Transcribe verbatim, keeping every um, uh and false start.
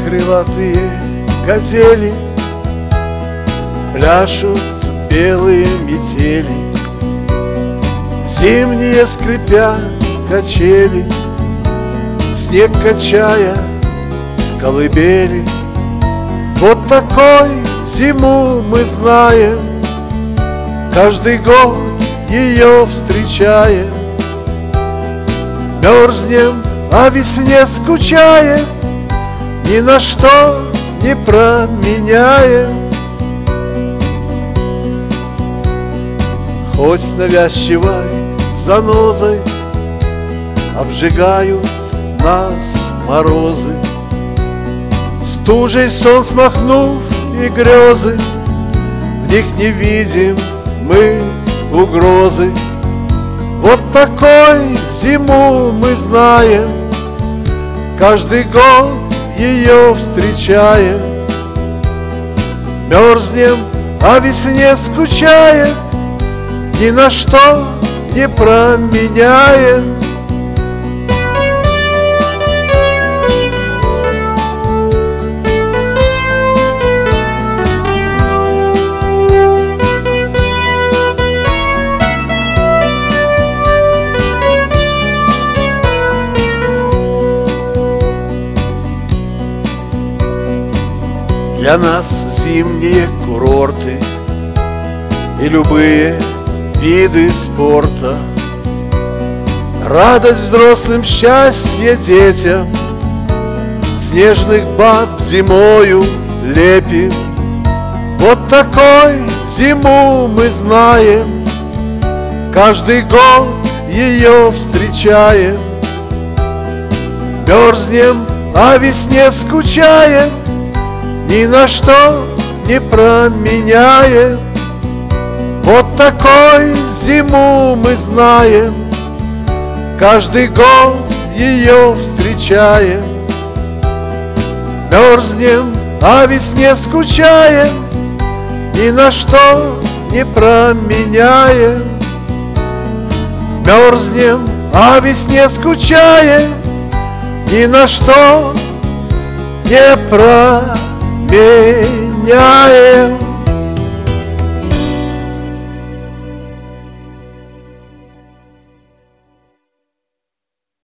крылатые газели, пляшут белые метели, зимние скрипят качели, снег качая в колыбели. Вот такой зиму мы знаем, каждый год ее встречаем. Мерзнем, о весне скучаем, ни на что не променяем. Хоть навязчивой занозой обжигают нас морозы, стужей сон смахнув и грезы, в них не видим мы угрозы. Вот такой зиму мы знаем, каждый год ее встречаем. Мерзнем, о весне скучаем, ни на что не променяем. Для нас зимние курорты и любые виды спорта, радость взрослым, счастье детям, снежных баб зимою лепим. Вот такой зиму мы знаем, каждый год ее встречаем. Мерзнем, о весне скучаем, ни на что не променяем. Вот такой зиму мы знаем, каждый год ее встречаем. Мерзнем, о весне скучаем, ни на что не променяем. Мерзнем, о весне скучаем, ни на что не променяем.